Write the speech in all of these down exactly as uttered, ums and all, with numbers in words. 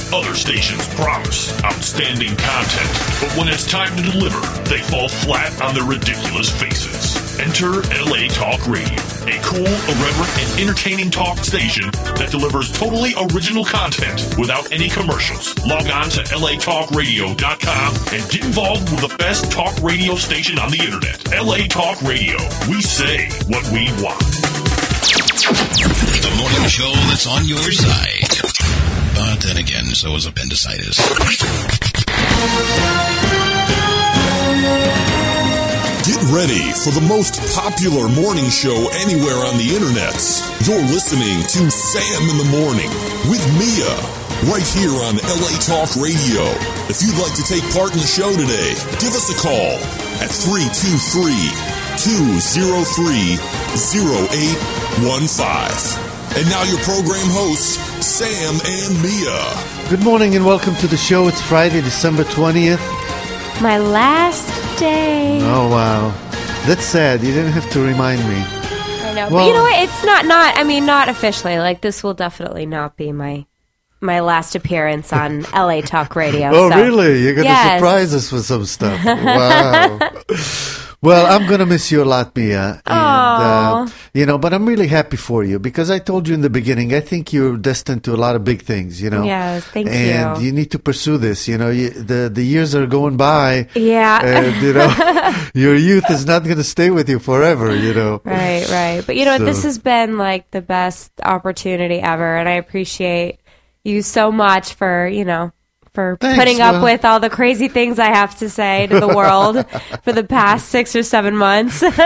Other stations promise outstanding content, but when it's time to deliver, they fall flat on their ridiculous faces. Enter L A Talk Radio, a cool, irreverent, and entertaining talk station that delivers totally original content without any commercials. Log on to L A talk radio dot com and get involved with the best talk radio station on the internet. L A Talk Radio. We say what we want. The morning show that's on your side. But then again, so is appendicitis. Get ready for the most popular morning show anywhere on the internet. You're listening to Sam in the Morning with Mia, right here on L A Talk Radio. If you'd like to take part in the show today, give us a call at three two three, two oh three, oh eight one five. And now your program hosts, Sam and Mia. Good morning and welcome to the show. It's Friday, December twentieth. My last day. Oh, wow. That's sad. You didn't have to remind me. I know. Well, but you know what? It's not, not, I mean, not officially. Like, this will definitely not be my my last appearance on L A Talk Radio. Oh, so. Really? You're going to Yes. surprise us with some stuff. Wow. Well, I'm going to miss you a lot, Mia. And, uh, you know, but I'm really happy for you because I told you in the beginning, I think you're destined to a lot of big things, you know. Yes, thank you. And you need to pursue this, you know. You, the, the years are going by. Yeah. And, you know, your youth is not going to stay with you forever, you know. Right, right. But you know what? So- This has been like the best opportunity ever. And I appreciate you so much for, you know, for Thanks, putting up well- with all the crazy things I have to say to the world for the past six or seven months. No,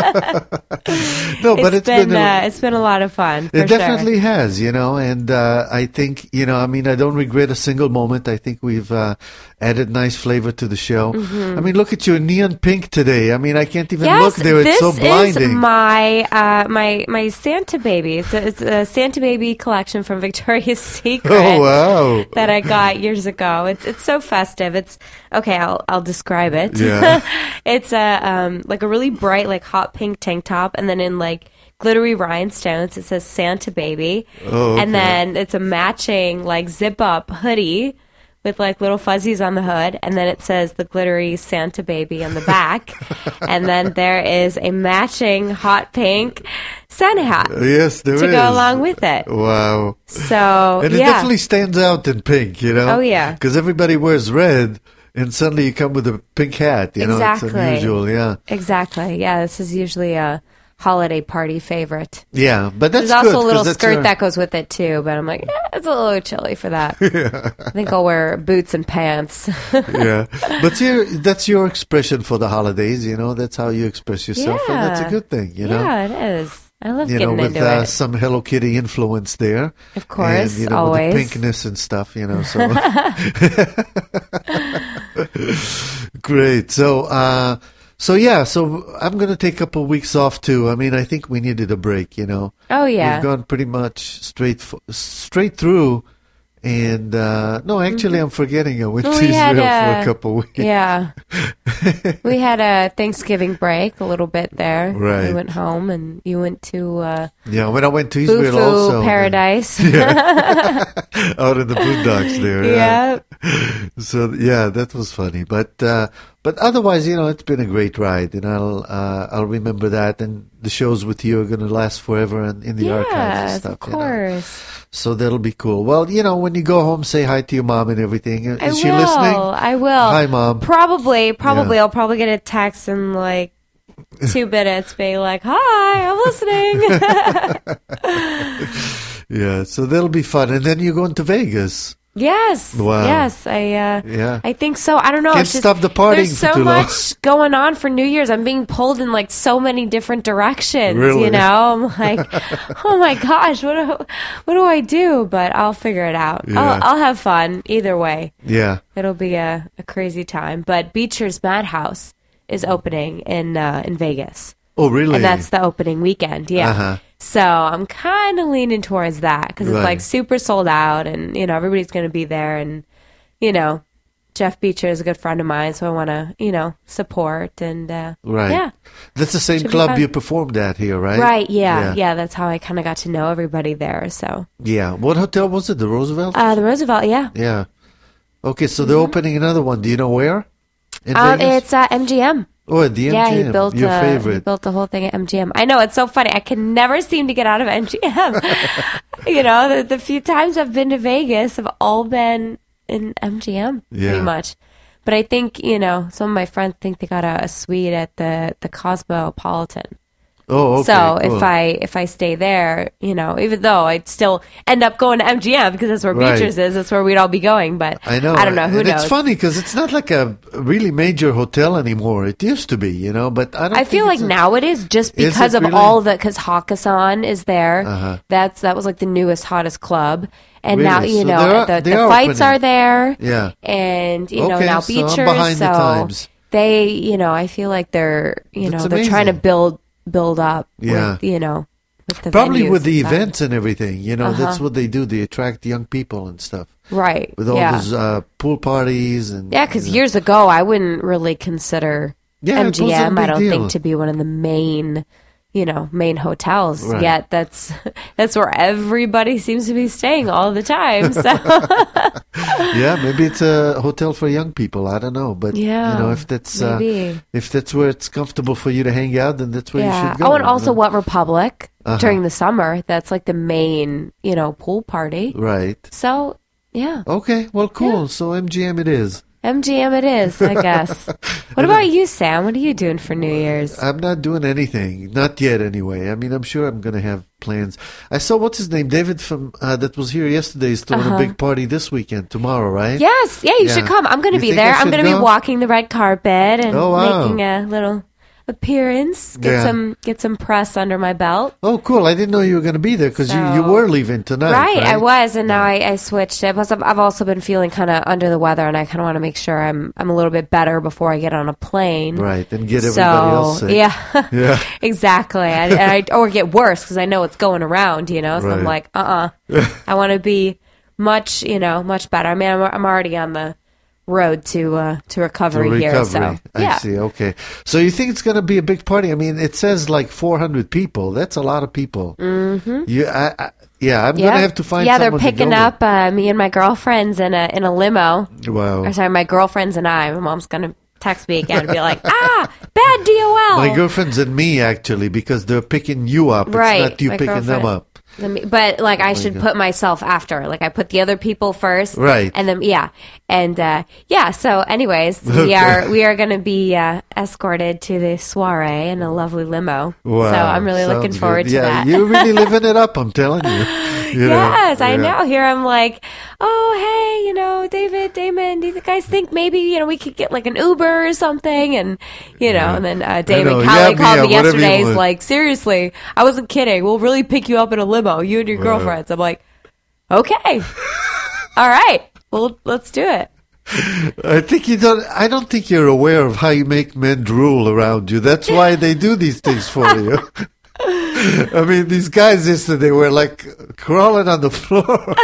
but it's it's been, been, a- uh, it's been a lot of fun. For It sure. definitely has, you know, and uh, I think, you know, I mean, I don't regret a single moment. I think we've uh, added nice flavor to the show. I mean, look at you in neon pink today. I mean, I can't even Yes, look there. It's this so blinding. is my uh, my my Santa baby. It's a, it's a Santa baby collection from Victoria's Secret. Oh, wow. That I got years ago. It's it's so festive. It's okay. I'll I'll describe it. Yeah. It's a um like a really bright like hot pink tank top, and then in like glittery rhinestones it says Santa baby, Oh, okay. and then it's a matching like zip up hoodie with like little fuzzies on the hood, and then it says the glittery Santa baby on the back, and then there is a matching hot pink Santa hat Yes, there is. to go along with it. Wow. So And it yeah, definitely stands out in pink, you know? Oh, yeah. Because everybody wears red, and suddenly you come with a pink hat, you know? Exactly. It's unusual, yeah. exactly. Yeah, this is usually a holiday party favorite. Yeah, but that's There's also good, a 'cause little that's skirt your- that goes with it too, but I'm like, eh, it's a little chilly for that. I think I'll wear boots and pants. Yeah, but your, that's your expression for the holidays, you know? That's how you express yourself, and that's a Yeah. good thing, you know? Yeah, it is. I love You know, getting with into uh, it. some Hello Kitty influence there. Of course, and, you know, always. with the pinkness and stuff, you know, so. Great. So, uh, so yeah, so I'm going to take a couple of weeks off too. I mean, I think we needed a break, you know. Oh yeah. We've gone pretty much straight, f- straight through. And, uh, no, actually, I'm forgetting I went Well, to we had Israel for a- a couple of weeks. Yeah. We had a Thanksgiving break a little bit there. Right. We went home and you went to uh, Yeah, when I went to Israel Bufu also. Paradise. Out in the boondocks there. Yeah. So yeah, that was funny, but uh, but otherwise, you know, it's been a great ride, and I'll uh, I'll remember that. And the shows with you are going to last forever, and in the archives and Yes, stuff. of you know. course. So that'll be cool. Well, you know, when you go home, say hi to your mom and everything. Is I she will. listening? I will. Hi, Mom. Probably, probably. Yeah. I'll probably get a text in like two minutes being like, hi, I'm listening. Yeah, so that'll be fun. And then you're going to Vegas. Yes. Wow. Yes. I uh Yeah. I think so. I don't know. Can't It's just- stop the partying There's for so too long. much going on for New Year's. I'm being pulled in like so many different directions. Really? You know, I'm like, oh my gosh, what do, what do I do? But I'll figure it out. Yeah. I'll, I'll have fun either way. Yeah. It'll be a, a crazy time. But Beecher's Madhouse is opening in uh, in Vegas. Oh, really? And that's the opening weekend, yeah. Uh-huh. So I'm kind of leaning towards that because it's Right. like super sold out, and you know everybody's going to be there, and you know Jeff Beecher is a good friend of mine, so I want to, you know, support and uh, Right. yeah. That's the same Should be club fun. you performed at here, right? Right, yeah, Yeah. yeah. That's how I kind of got to know everybody there. So, Yeah. What hotel was it? The Roosevelt? uh, the Roosevelt, yeah. yeah. Okay, so they're opening another one. Do you know where? In Uh, Vegas? it's uh, M G M. Oh, at the M G M. Yeah, he built Your uh, he favorite. built the whole thing at M G M. I know, it's so funny. I can never seem to get out of M G M. You know, the, the few times I've been to Vegas have all been in M G M, Yeah. pretty much. But I think, you know, some of my friends think they got a, a suite at the, the Cosmopolitan. Oh, okay. so cool. if I if I stay there, you know, even though I'd still end up going to M G M because that's where Right. Beacher's is, that's where we'd all be going. But I know. I don't know. Who and knows? It's funny because it's not like a really major hotel anymore. It used to be, you know, but I don't I think feel like it's a- now it is just Is because it of really? all the because Hakkasan is there. Uh-huh. That's that was like the newest hottest club, and Really? now you So know they are- the, they the are fights opening. are there. Yeah. and you know Okay, now so I'm Beachers. behind the so times. they, you know, I feel like they're you That's know they're trying to amazing. build build up. Yeah. with, you know, with the Probably venues with the and stuff. events and everything, you know, that's Uh-huh. what they do. They attract young people and stuff right? with all yeah. those uh, pool parties and Yeah, because you know. years ago, I wouldn't really consider Yeah, it wasn't a M G M. I big don't deal. think to be one of the main, you know, main hotels. Right. Yet that's that's where everybody seems to be staying all the time. So yeah, maybe it's a hotel for young people. I don't know, but Yeah, you know, if that's uh, maybe. if that's where it's comfortable for you to hang out, then that's where you yeah. should go. Oh, and you also know? What Republic Uh-huh. during the summer. That's like the main, you know, pool party. Right. So yeah, Okay. Well, cool. So M G M it is. M G M it is, I guess. What about you, Sam? What are you doing for New Year's? I'm not doing anything, not yet. Anyway, I mean, I'm sure I'm going to have plans. I saw what's his name, David from uh, that was here yesterday. Is throwing Uh-huh. a big party this weekend, tomorrow, right? Yes, yeah, you Yeah. should come. I'm going to You be think I there. I'm should going to be go? walking the red carpet and Oh, wow. making a little appearance. Get Yeah. some get some press under my belt. Oh, cool. I didn't know you were going to be there because you, you So- were leaving tonight. Right, Right, I was, and now I, I switched it. Plus, I've, I've also been feeling kind of under the weather, and I kind of want to make sure I'm I'm a little bit better before I get on a plane. Right, and get So everybody else sick. yeah, Yeah. exactly. I, and I or get worse because I know it's going around. You know, so I'm Right. like, uh, uh I want to be much, you know, much better. I mean, I'm, I'm already on the road to uh, to To recovery, here. recovery. So I yeah, see. Okay. So you think it's going to be a big party? I mean, it says like four hundred people. That's a lot of people. Mm-hmm. You, I, I, yeah, I'm going to have to find yeah, they're someone to picking go up uh, me and my girlfriends in a in a limo. with. Wow. Or sorry, my girlfriends and I. My mom's gonna text me again and be like, ah, bad D O L. My girlfriends and me, actually, because they're picking you up. It's Right, not you my picking them girlfriend. up. Let me- But like, I should put myself after. Like, I put the other people first, Right. And then yeah, and uh, yeah. So, anyways, we Okay. are we are going to be uh, escorted to the soiree in a lovely limo. Wow. So I'm really looking Sounds forward good. to yeah, that. you're really living it up, I'm telling you. You know, Yes, I yeah. know. Here I'm like, oh, hey, you know, David, Damon, do you guys think maybe, you know, we could get like an Uber or something? And, you know, and then uh, David know. Callie Yeah, called Mia, me whatever you yesterday. He's want. like, seriously, I wasn't kidding. We'll really pick you up in a limo, you and your Wow. girlfriends. I'm like, okay. All right. Well, let's do it. I think you don't. I don't think you're aware of how you make men drool around you. That's why they do these things for you. I mean, these guys yesterday were like crawling on the floor.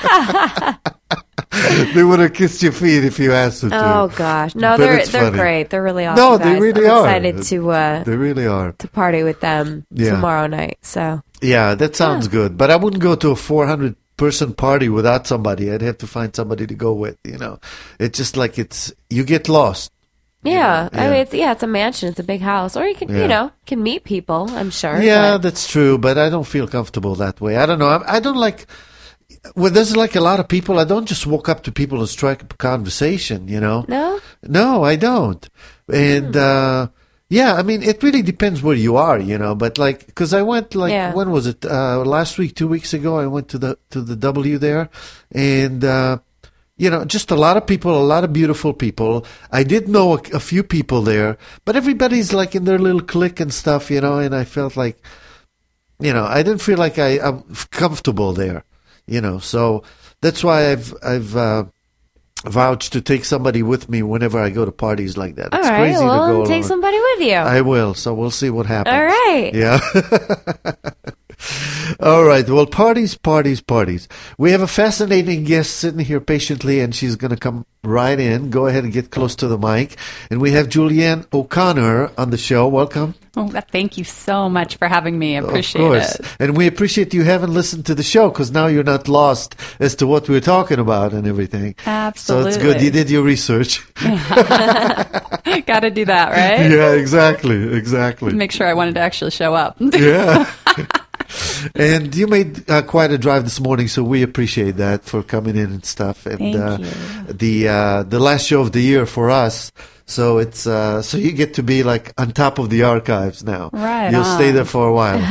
They would have kissed your feet if you asked them to. Oh, gosh. No, But they're it's they're funny. great. They're really awesome. No, they guys. really I'm are. excited to, uh, They really are. to party with them Yeah. tomorrow night. So, Yeah, that sounds good. But I wouldn't go to a four hundred person party without somebody. I'd have to find somebody to go with, you know. It's just like it's, you get lost. yeah, I Yeah. mean, it's, yeah, it's a mansion. It's a big house. Or you can, Yeah. you know, can meet people, I'm sure. Yeah, but- that's true, but I don't feel comfortable that way. I don't know. I, I don't like, when there's like a lot of people, I don't just walk up to people and strike up a conversation, you know. No? No, I don't. And, uh, yeah, I mean, it really depends where you are, you know, but like, because I went like, Yeah. when was it? Uh, last week, two weeks ago, I went to the, to the W there and, uh, you know, just a lot of people, a lot of beautiful people. I did know a, a few people there, but everybody's like in their little clique and stuff, you know, and I felt like, you know, I didn't feel like I, I'm comfortable there, you know, so that's why I've, I've, uh, vouched to take somebody with me whenever I go to parties like that. All It's right, crazy well, to go take alone. somebody with you. I will, so we'll see what happens. All right. Yeah. All right. Well, parties, parties, parties. We have a fascinating guest sitting here patiently, and she's going to come right in. Go ahead and get close to the mic. And we have Julianne O'Connor on the show. Welcome. Oh, thank you so much for having me. I appreciate of course. it. And we appreciate you having listened to the show, because now you're not lost as to what we're talking about and everything. Absolutely. So it's good. You did your research. Got to do that, right? Yeah, exactly. Exactly. Make sure I wanted to actually show up. Yeah. And you made uh, quite a drive this morning, so we appreciate that for coming in and stuff. And Thank uh, you. the uh, the last show of the year for us, so it's uh, so you get to be like on top of the archives now. Right You'll on. stay there for a while.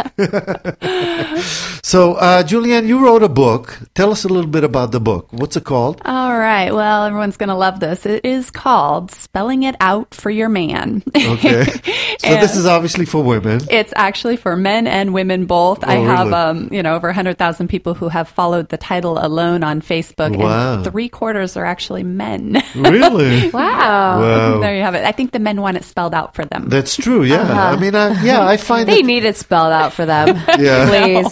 So, uh, Julianne, you wrote a book. Tell us a little bit about the book. What's it called? All right. Well, everyone's going to love this. It is called Spelling It Out for Your Man. Okay. So And this is obviously for women. It's actually for men and women both. Oh, I have, really? um, you know, over one hundred thousand people who have followed the title alone on Facebook. Wow. And three quarters are actually men. Really? Wow. Wow. There you have it. I think the men want it spelled out for them. That's true, yeah. I mean, I, yeah, I find They that... need it spelled out for them. Yeah. Please.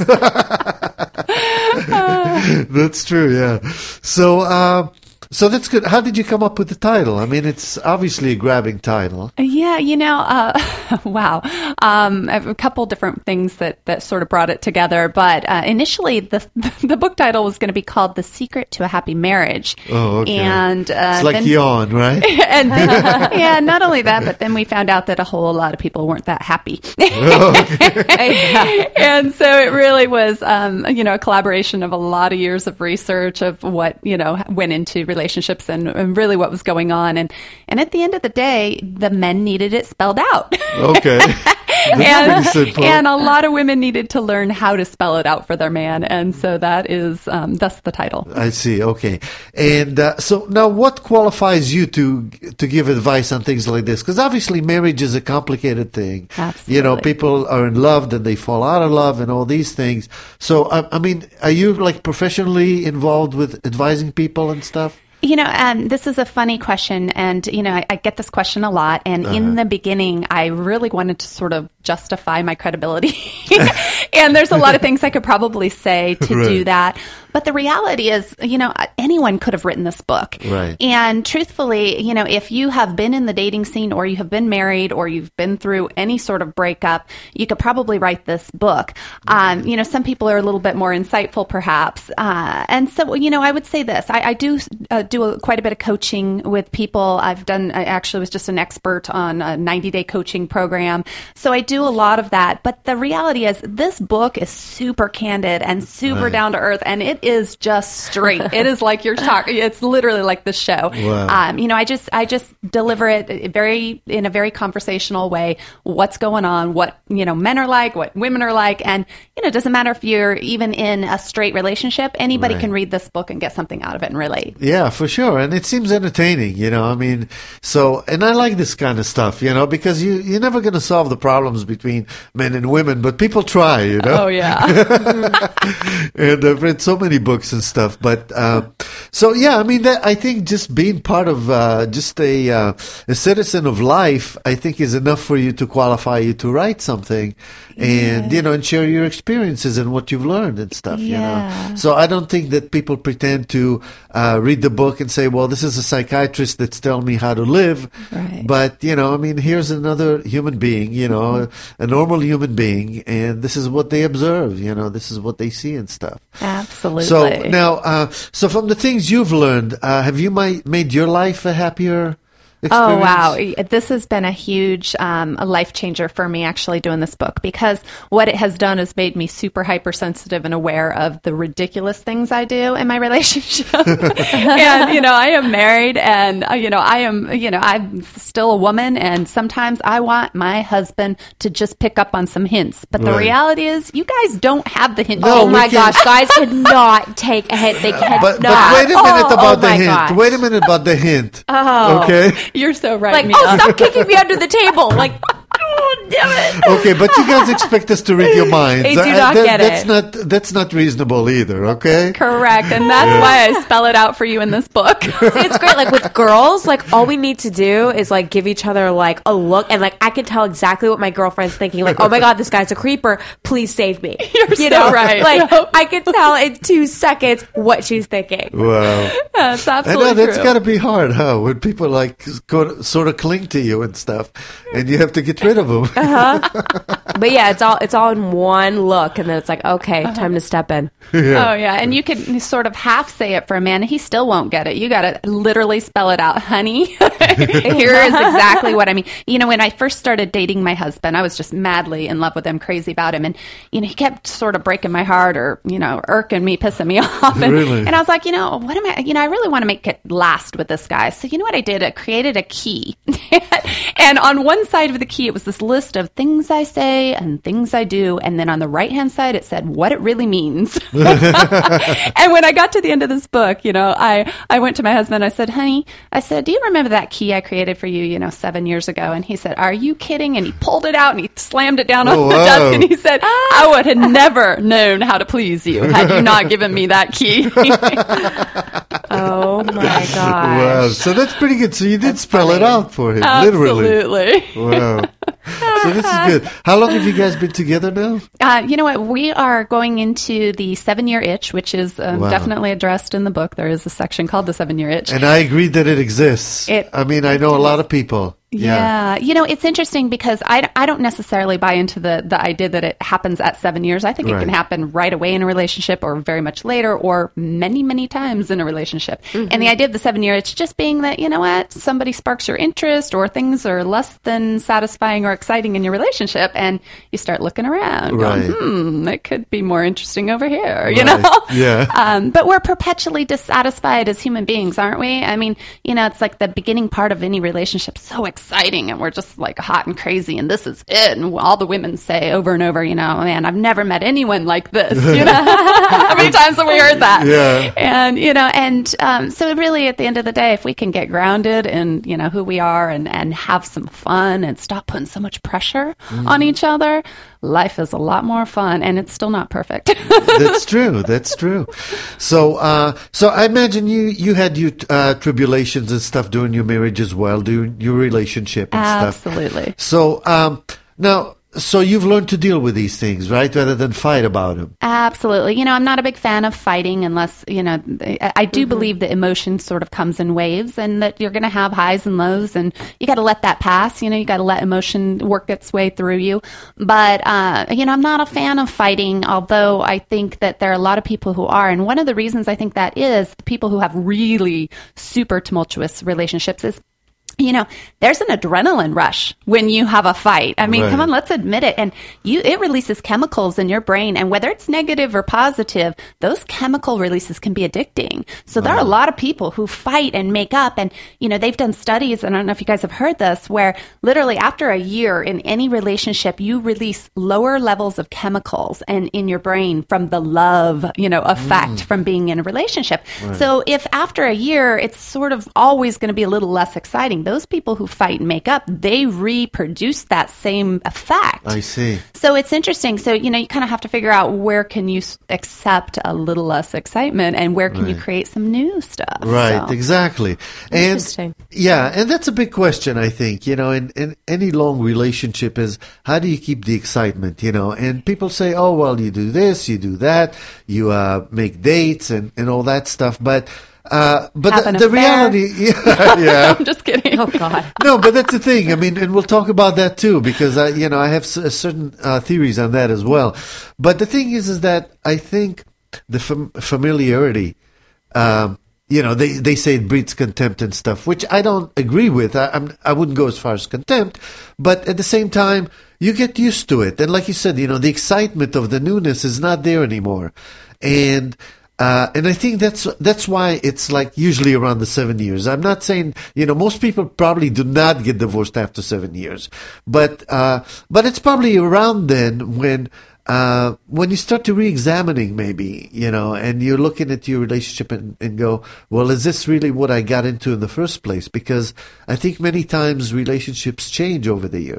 That's true, yeah. So, uh, so that's good. How did you come up with the title? I mean, it's obviously a grabbing title. Yeah, you know, uh, wow. Um, I have a couple different things that, that sort of brought it together. But uh, initially, the the book title was going to be called The Secret to a Happy Marriage. Oh, okay. And, uh, It's like then, yawn, right? and then, yeah, not only that, but then we found out that a whole lot of people weren't that happy. And so it really was, um, you know, a collaboration of a lot of years of research of what, you know, went into relationships and, and really what was going on. And, and at the end of the day, the men needed it spelled out. Okay. and, pretty simple. and a lot of women needed to learn how to spell it out for their man. And so that is, um, that's the title. I see. Okay. And uh, so now what qualifies you to to give advice on things like this? Because obviously marriage is a complicated thing. Absolutely. You know, people are in love, then they fall out of love and all these things. So, I, I mean, are you like professionally involved with advising people and stuff? You know, um, this is a funny question, and, you know, I, I get this question a lot, and uh-huh. in the beginning, I really wanted to sort of justify my credibility, and there's a lot of things I could probably say to right. do that, but the reality is, you know, anyone could have written this book, right. and truthfully, you know, if you have been in the dating scene, or you have been married, or you've been through any sort of breakup, you could probably write this book. Um, you know, some people are a little bit more insightful, perhaps, uh, and so, you know, I would say this, I, I do uh, do a, quite a bit of coaching with people. I've done, I actually was just an expert on a ninety-day coaching program. So I do a lot of that. But the reality is this book is super candid and super right. down to earth. And it is just straight. It is like you're talking, it's literally like the show. Wow. Um, you know, I just, I just deliver it very, in a very conversational way, what's going on, what, you know, men are like, what women are like. And, you know, it doesn't matter if you're even in a straight relationship, anybody right. can read this book and get something out of it and relate. Yeah, for sure. And it seems entertaining, you know, I mean, so, and I like this kind of stuff, you know, because you, you're never going to solve the problems between men and women, but people try, you know. Oh, yeah. And I've read so many books and stuff, but, uh, so yeah, I mean, that, I think just being part of, uh, just a, uh, a citizen of life, I think is enough for you to qualify you to write something and, yeah. you know, and share your experiences and what you've learned and stuff, yeah. you know. So I don't think that people pretend to, uh, read the book and say, well, this is a psychiatrist that's telling me how to live. Right. But, you know, I mean, here's another human being, you know, a normal human being, and this is what they observe, you know, this is what they see and stuff. Absolutely. So now, uh, so from the things you've learned, uh, have you my, made your life a happier experience? Oh, wow. This has been a huge um, a life changer for me, actually, doing this book, because what it has done is made me super hypersensitive and aware of the ridiculous things I do in my relationship. And, you know, I am married and, uh, you know, I am, you know, I'm still a woman, and sometimes I want my husband to just pick up on some hints. But the right. reality is, you guys don't have the hint. No, oh, we my can- gosh. Guys cannot take a hint. They cannot. But, but wait a minute oh, about oh the my hint. gosh. Wait a minute about the hint. Oh. Okay. You're so right, Like, Mia. oh, stop kicking me under the table. Like, Oh, damn it. Okay, but you guys expect us to read your minds. They do I- not that- get that's it. Not, that's not reasonable either, okay? Correct. And that's why I spell it out for you in this book. See, it's great. Like with girls, like all we need to do is like give each other like a look, and like I can tell exactly what my girlfriend's thinking. Like, oh my god, this guy's a creeper. Please save me. You're you so know, right. Like Yep. I can tell in two seconds what she's thinking. Wow. That's I absolutely know that's true. got to be hard, huh? When people like go, sort of cling to you and stuff, and you have to get rid of them. But yeah, it's all it's all in one look, and then it's like, okay, time to step in. Yeah. Oh yeah, and you could sort of half say it for a man. He still won't get it. You got to literally spell it out, honey. Here is exactly what I mean. You know, when I first started dating my husband, I was just madly in love with him, crazy about him, and you know, he kept sort of breaking my heart, or you know, irking me, pissing me off. And, Really? and I was like, you know, what am I? You know, I really want to make it last with this guy. So you know what I did? I created a key, and on one side of the key, it was this list of things I say and things I do, and then on the right hand side, it said what it really means. And when I got to the end of this book, you know, I, I went to my husband. I said, honey, I said, do you remember that key I created for you, you know, seven years ago? And he said, are you kidding? And he pulled it out and he slammed it down on Oh, the wow. desk. And he said, I would have never known how to please you had you not given me that key. Oh my god! Wow. So that's pretty good. So you did spell it out for him, literally. Absolutely. Wow. So this is good. How long have you guys been together now? Uh, you know what? We are going into the seven-year itch, which is um, Wow. definitely addressed in the book. There is a section called the seven-year itch. And I agree that it exists. It- I mean, I know a lot of people. Yeah. You know, it's interesting because I, I don't necessarily buy into the, the idea that it happens at seven years. I think it Right. can happen right away in a relationship or very much later or many, many times in a relationship. And the idea of the seven year, it's just being that, you know what, somebody sparks your interest or things are less than satisfying or exciting in your relationship and you start looking around Right. going, hmm, it could be more interesting over here, you Right. know? Yeah. Um, but we're perpetually dissatisfied as human beings, aren't we? I mean, you know, it's like the beginning part of any relationship, so exciting, and we're just like hot and crazy, and this is it. And all the women say over and over, you know, man, I've never met anyone like this. You know, how many times have we heard that? Yeah. And you know, and um, so really, at the end of the day, if we can get grounded in you know who we are and and have some fun and stop putting so much pressure on each other, life is a lot more fun, and it's still not perfect. That's true. That's true. So, uh, so I imagine you you had your uh, tribulations and stuff during your marriage as well, during your relationship and stuff. Absolutely. So, um, now, so you've learned to deal with these things, right? Rather than fight about them. Absolutely. You know, I'm not a big fan of fighting unless, you know, I I do believe that emotion sort of comes in waves and that you're going to have highs and lows and you got to let that pass. You know, you got to let emotion work its way through you. But, uh, you know, I'm not a fan of fighting, although I think that there are a lot of people who are. And one of the reasons I think that is the people who have really super tumultuous relationships is, you know, there's an adrenaline rush when you have a fight. I mean, Right. come on, let's admit it. And you, it releases chemicals in your brain. And whether it's negative or positive, those chemical releases can be addicting. So there are a lot of people who fight and make up. And, you know, they've done studies, and I don't know if you guys have heard this, where literally after a year in any relationship, you release lower levels of chemicals and in your brain from the love, you know, effect from being in a relationship. So if after a year, it's sort of always going to be a little less exciting, those people who fight and make up, they reproduce that same effect. I see. So it's interesting. So, you know, you kind of have to figure out where can you s- accept a little less excitement and where can you create some new stuff. Right, So- exactly. And Interesting. yeah, and that's a big question, I think, you know, in, in any long relationship is how do you keep the excitement, you know? And people say, oh, well, you do this, you do that, you uh, make dates and, and all that stuff. But uh, but Have the, an the affair. reality, yeah, yeah. I'm just kidding. Oh God. No, but that's the thing. I mean, and we'll talk about that too, because I, you know, I have s- certain uh, theories on that as well. But the thing is, is that I think the fam- familiarity, um, you know, they, they say it breeds contempt and stuff, which I don't agree with. I, I'm, I wouldn't go as far as contempt, but at the same time, you get used to it. And like you said, you know, the excitement of the newness is not there anymore. And, Uh, and I think that's that's why it's like usually around the seven years. I'm not saying, you know, most people probably do not get divorced after seven years, but uh, but it's probably around then when uh, when you start to re-examining maybe, you know, and you're looking at your relationship and, and go, well, is this really what I got into in the first place? Because I think many times relationships change over the years.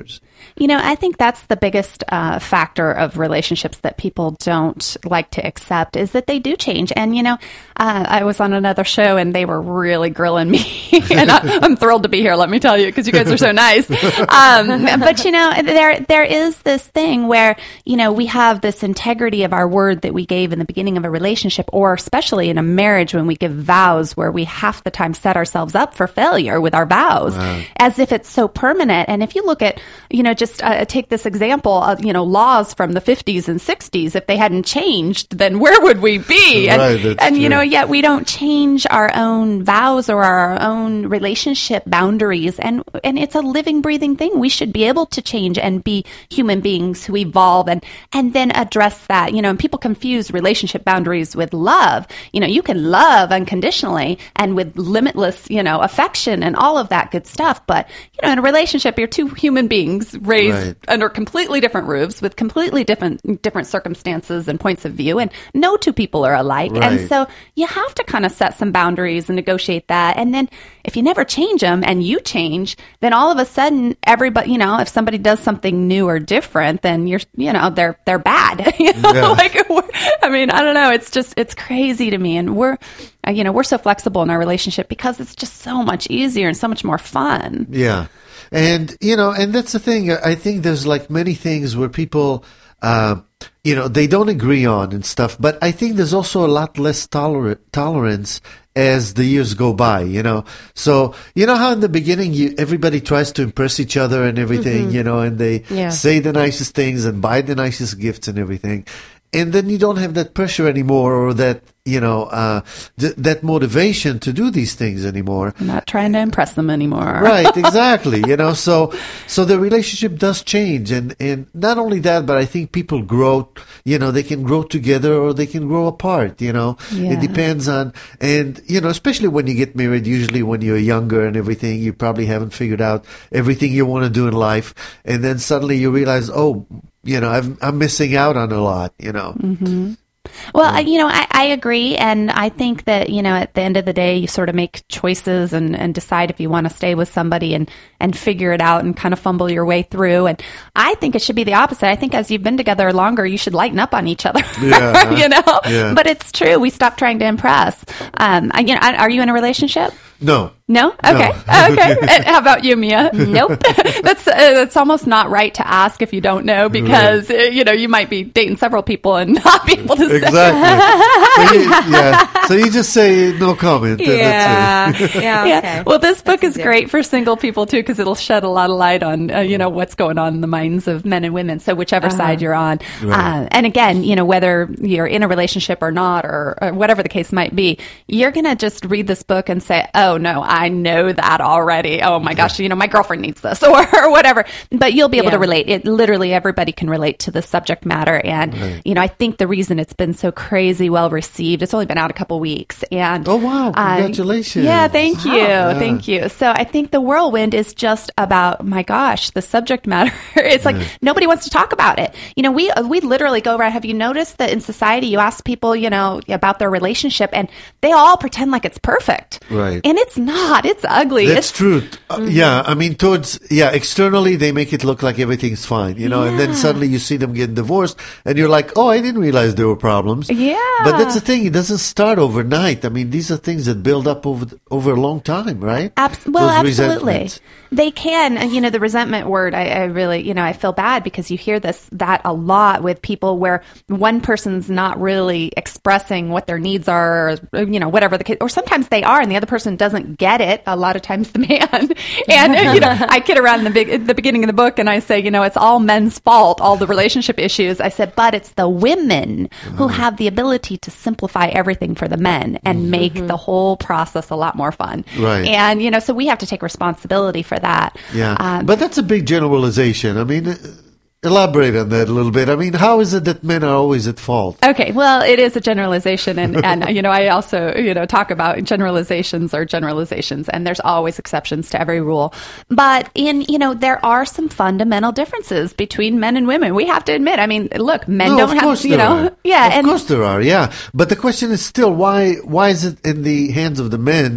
You know, I think that's the biggest uh, factor of relationships that people don't like to accept is that they do change. And, you know, uh, I was on another show and they were really grilling me. and I, I'm thrilled to be here, let me tell you, because you guys are so nice. Um, but, you know, there there is this thing where, you know, we have this integrity of our word that we gave in the beginning of a relationship, or especially in a marriage when we give vows where we half the time set ourselves up for failure with our vows wow. as if it's so permanent. And if you look at, you know, just uh, take this example of, you know, laws from the fifties and sixties, if they hadn't changed, then where would we be? And, right, and you true. know, yet we don't change our own vows or our own relationship boundaries. And, and it's a living, breathing thing. We should be able to change and be human beings who evolve and, and then address that, you know, and people confuse relationship boundaries with love. You know, you can love unconditionally and with limitless, you know, affection and all of that good stuff. But, you know, in a relationship, you're two human beings raised right. under completely different roofs with completely different different circumstances and points of view, and no two people are alike. Right. And so you have to kind of set some boundaries and negotiate that. And then if you never change them and you change, then all of a sudden everybody, you know, if somebody does something new or different, then you're, you know, they're they're bad. you know, yeah. like we're, I mean, I don't know. It's just it's crazy to me, and we're, you know, we're so flexible in our relationship because it's just so much easier and so much more fun. Yeah. And, you know, and that's the thing. I think there's like many things where people, uh, you know, they don't agree on and stuff. But I think there's also a lot less toler- tolerance as the years go by, you know. So, you know how in the beginning you everybody tries to impress each other and everything, mm-hmm. you know, and they yeah. say the nicest things and buy the nicest gifts and everything. And then you don't have that pressure anymore, or that, you know, uh, th- that motivation to do these things anymore. I'm not trying to impress them anymore. Right, exactly. You know, so, so the relationship does change. And, and not only that, but I think people grow, you know, they can grow together or they can grow apart, you know. Yeah. It depends on, and, you know, especially when you get married, usually when you're younger and everything, you probably haven't figured out everything you want to do in life. And then suddenly you realize, oh, you know, I've, I'm missing out on a lot, you know. Mm-hmm. Well, I, you know, I, I agree. And I think that, you know, at the end of the day, you sort of make choices and, and decide if you want to stay with somebody and, and figure it out and kind of fumble your way through. And I think it should be the opposite. I think as you've been together longer, you should lighten up on each other, yeah. you know, yeah. But it's true. We stop trying to impress. Um, I, you know, are you in a relationship? No. No? Okay. No. Okay. And how about you, Mia? Nope. that's uh, that's almost not right to ask if you don't know, because right. uh, you know, you might be dating several people and not be able to say. Exactly. so you, yeah. So you just say no comment. Yeah. That's it. yeah. yeah. Okay. Well, this book that's is great for single people too, because it'll shed a lot of light on uh, you know, what's going on in the minds of men and women. So whichever uh-huh. side you're on, right. uh, and again, you know, whether you're in a relationship or not, or, or whatever the case might be, you're gonna just read this book and say, "Oh no, I know that already. Oh my gosh, you know, my girlfriend needs this," or, or whatever. But you'll be able yeah. to relate. It literally everybody can relate to the subject matter. And right. you know, I think the reason it's been so crazy well received, it's only been out a couple weeks. And oh wow, congratulations. Um, yeah, thank you. Yeah. Thank you. So I think The Whirlwind is just about, my gosh, the subject matter. It's like yeah. nobody wants to talk about it. You know, we we literally go around. Have you noticed that in society you ask people, you know, about their relationship and they all pretend like it's perfect. Right. And it's not. It's ugly. That's it's, true. Uh, mm-hmm. Yeah, I mean, towards, yeah, externally they make it look like everything's fine, you know, yeah. and then suddenly you see them getting divorced and you're like, oh, I didn't realize there were problems. Yeah. But that's the thing. It doesn't start overnight. I mean, these are things that build up over over a long time, right? Abs- well, Those absolutely. They can. And, you know, the resentment word, I, I really, you know, I feel bad because you hear this, that a lot with people where one person's not really expressing what their needs are, or, you know, whatever the case, or sometimes they are and the other person doesn't get it. A lot of times the man. And, you know, I kid around in the, big, in the beginning of the book and I say, you know, it's all men's fault, all the relationship issues. I said, but it's the women mm-hmm. who have the ability to simplify everything for the men and mm-hmm. make the whole process a lot more fun. Right. And, you know, so we have to take responsibility for that. Yeah. Um, but that's a big generalization. I mean, elaborate on that a little bit. I mean, how is it that men are always at fault? Okay, well, it is a generalization, and, and you know, I also, you know, talk about generalizations are generalizations, and there's always exceptions to every rule. But in, you know, there are some fundamental differences between men and women. We have to admit. I mean, look, men no, don't of course have, you there know, are. yeah, of and course there are, yeah. But the question is still, why? Why is it in the hands of the men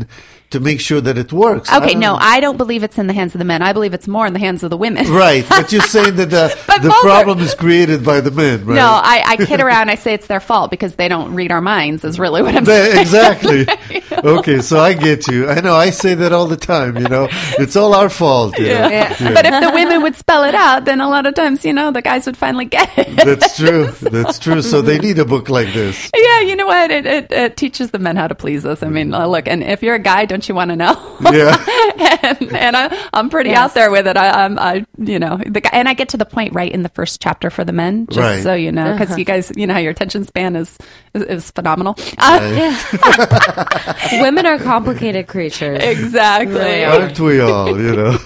to make sure that it works. Okay, I no, know. I don't believe it's in the hands of the men. I believe it's more in the hands of the women. Right, but you're saying that the, But the both are- problem is created by the men, right? No, I, I kid around. I say it's their fault because they don't read our minds is really what I'm That- saying. exactly. Okay, so I get you. I know, I say that all the time, you know. It's all our fault, you know. Yeah. But if the women would spell it out, then a lot of times, you know, the guys would finally get it. That's true. That's true. So they need a book like this. Yeah, you know what? It, it, it teaches the men how to please us. I mean, uh, look, and if you're a guy, don't you want to know? Yeah. and and I, I'm pretty Yes. out there with it. I, I'm, I, you know, the guy, and I get to the point right in the first chapter for the men, just Right. so you know, because you guys, you know, how your attention span is is, is phenomenal. Uh, Women are complicated creatures. Exactly. Really are. Aren't we all, you know?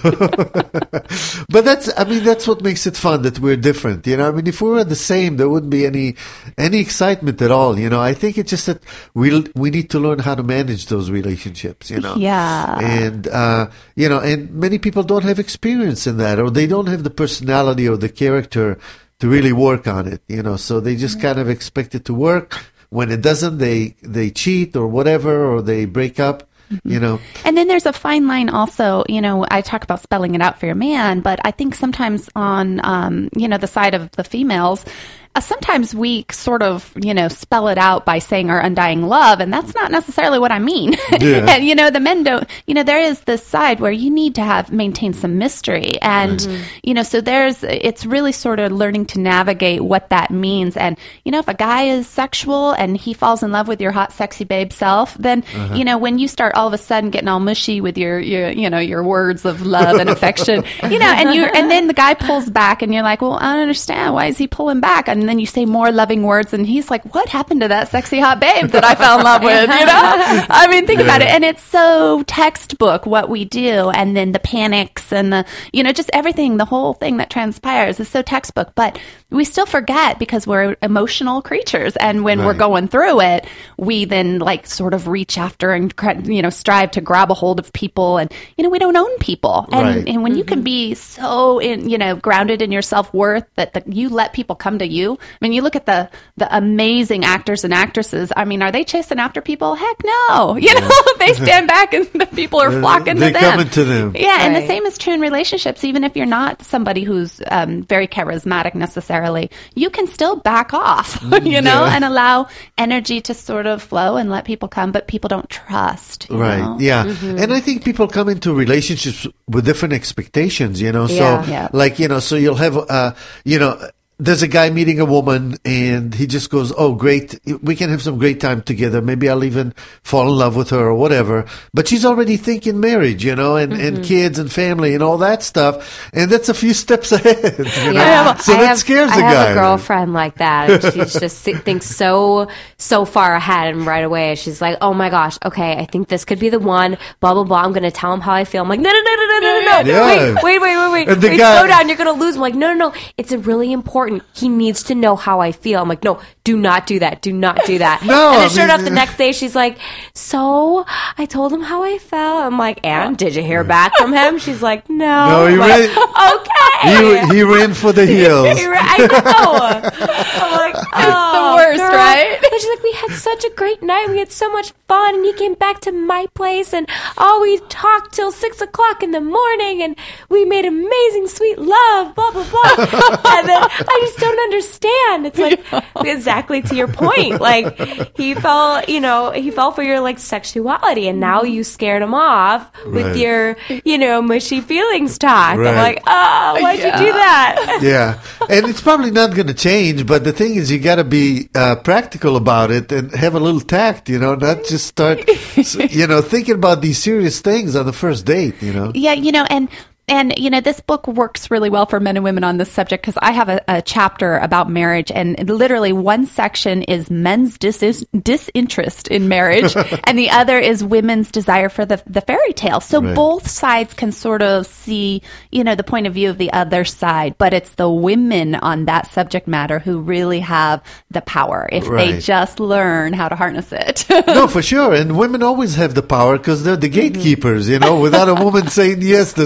But that's, I mean, that's what makes it fun, that we're different, you know? I mean, if we were the same, there wouldn't be any, any excitement at all, you know? I think it's just that we, we need to learn how to manage those relationships, you know? Yeah. And, uh, you know, and many people don't have experience in that, or they don't have the personality or the character to really work on it, you know? So they just kind of expect it to work. When it doesn't, they, they cheat or whatever, or they break up. You know, And then there's a fine line also, you know, I talk about spelling it out for your man, but I think sometimes on, um, you know, the side of the females, uh, sometimes we sort of, you know, spell it out by saying our undying love, and that's not necessarily what I mean. Yeah. And, you know, the men don't, you know, there is this side where you need to have, maintain some mystery. And, Mm-hmm. you know, so there's, it's really sort of learning to navigate what that means. And, you know, if a guy is sexual and he falls in love with your hot, sexy babe self, then, Uh-huh. you know, when you start all of a sudden getting all mushy with your, your, you know, your words of love and affection, you know, and you, and then the guy pulls back and you're like, well, I don't understand. Why is he pulling back? And then you say more loving words and he's like, what happened to that sexy hot babe that I fell in love with? You know, I mean, think about it. And it's so textbook what we do. And then the panics and the, you know, just everything, the whole thing that transpires is so textbook, but we still forget because we're emotional creatures. And when we're Right. going through it, we then like sort of reach after and, you know, strive to grab a hold of people. And, you know, we don't own people. And, Right. and when you can be so in, you know, grounded in your self-worth that the, you let people come to you. I mean, you look at the, the amazing actors and actresses. I mean, are they chasing after people? Heck no. You know, they stand back and the people are flocking They to them. coming to them. Yeah, and the Right. same is true in relationships. Even if you're not somebody who's um, very charismatic necessarily, you can still back off, you know, Yeah. and allow energy to sort of flow and let people come, but people don't trust. you Right. know? Yeah. And I think people come into relationships with different expectations, you know. Yeah. So, Yeah. like, you know, so you'll have, uh, you know, there's a guy meeting a woman and he just goes, oh, great. We can have some great time together. Maybe I'll even fall in love with her or whatever. But she's already thinking marriage, you know, and, and kids and family and all that stuff. And that's a few steps ahead. You know? Yeah. So I that have, scares I the have guy. a girlfriend like that. And she just si- thinks so, so far ahead. And right away, she's like, oh my gosh, okay, I think this could be the one, blah, blah, blah. I'm going to tell him how I feel. I'm like, no, no, no, no, no, no, no, no. Yeah. Wait, wait, wait, wait, wait. And the wait guy- slow down. You're going to lose. I'm like, no, no, no. It's a really important. He needs to know how I feel. I'm like, no, do not do that. Do not do that. No, And I then sure mean- enough, the next day, she's like, so I told him how I felt. I'm like, and did you hear back from him? She's like, no. No, he I'm like, ran- okay. He, he ran for the hills. You're right. I know. I'm like, oh, the worst, girl. right? And she's like, we had such a great night. We had so much fun. And he came back to my place. And oh, we talked till six o'clock in the morning. And we made amazing, sweet love, blah, blah, blah. And then I just don't understand. It's like, exactly to your point. Like, he fell, you know, he fell for your, like, sexuality. And now you scared him off with Right. your, you know, mushy feelings talk. Right. I'm like, oh, why'd you do that? Yeah, and it's probably not going to change. But the thing is, you got to be uh, practical about it and have a little tact. You know, not just start, you know, thinking about these serious things on the first date. You know. Yeah, you know, and and you know, this book works really well for men and women on this subject because I have a, a chapter about marriage, and literally one section is men's dis- disinterest in marriage, and the other is women's desire for the the fairy tale. So Right. both sides can sort of see, you know, the point of view of the other side, but it's the women on that subject matter who really have the power if they Right. just learn how to harness it. No, for sure. And women always have the power because they're the Mm-hmm. gatekeepers. You know, without a woman saying yes, there's no sex.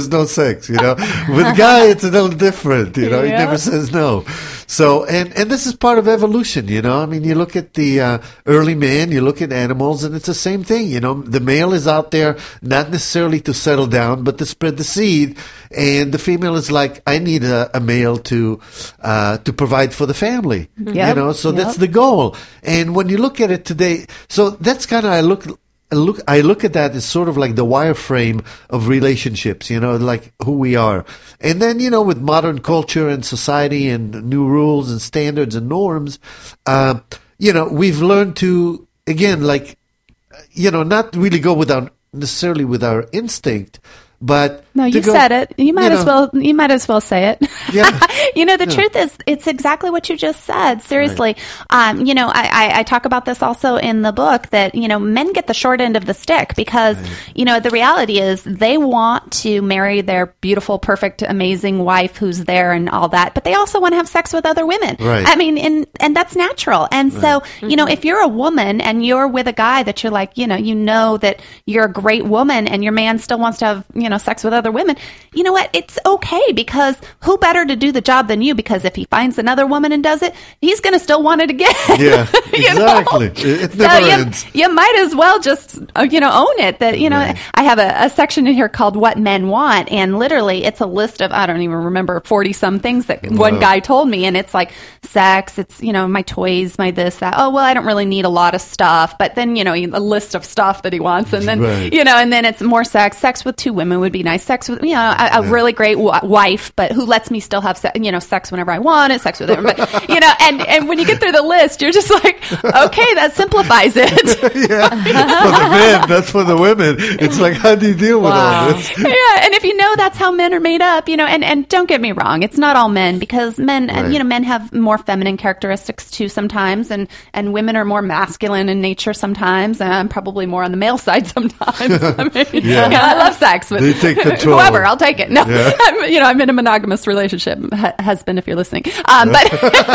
sex, you know. With a guy, it's a little different, you know. Yeah. He never says no. So, and, and this is part of evolution, you know. I mean, you look at the uh, early man, you look at animals, and it's the same thing, you know. The male is out there not necessarily to settle down, but to spread the seed, and the female is like, I need a, a male to uh, to provide for the family, Yep. you know. So Yep. that's the goal. And when you look at it today, so that's kind of I look. I look, I look at that as sort of like the wireframe of relationships, you know, like who we are. And then, you know, with modern culture and society and new rules and standards and norms, uh, you know, we've learned to, again, like, you know, not really go with our, necessarily with our instinct, but No, to you go- said it. You might you as know, well. You might as well say it. Yeah. You know, the Yeah. truth is, it's exactly what you just said. Seriously, um, you know, I, I, I talk about this also in the book that you know men get the short end of the stick because you know the reality is they want to marry their beautiful, perfect, amazing wife who's there and all that, but they also want to have sex with other women. Right. I mean, and and that's natural. And so, you know, if you're a woman and you're with a guy that you're like, you know, you know that you're a great woman and your man still wants to have you know sex with other women. You know what? It's okay because who better to do the job than you? Because if he finds another woman and does it, he's going to still want it again. Yeah, You know? exactly. It, it So never you, ends. you might as well just uh, you know own it. That you know, Right. I have a, a section in here called "What Men Want," and literally it's a list of I don't even remember forty some things that one Wow. guy told me, and it's like sex, it's you know my toys, my this, that. Oh well, I don't really need a lot of stuff, but then you know a list of stuff that he wants, and then Right. you know, and then it's more sex. Sex with two women would be nice. Sex with you know a, a really great w- wife, but who lets me still have se- you know sex whenever I want it, sex with everyone. But you know, and and when you get through the list, you're just like, okay, that simplifies it. Yeah, for the men, that's for the women. It's like, how do you deal with all this? Yeah, and if you know that's how men are made up, you know, and, and don't get me wrong, it's not all men because men, and Right. you know, men have more feminine characteristics too sometimes, and and women are more masculine in nature sometimes, and I'm probably more on the male side sometimes. I mean, Yeah. you know, I love sex, but They take control. whoever, I'll take it. No, Yeah. I'm, you know, I'm in a monogamous relationship, hu- husband, if you're listening. Um, but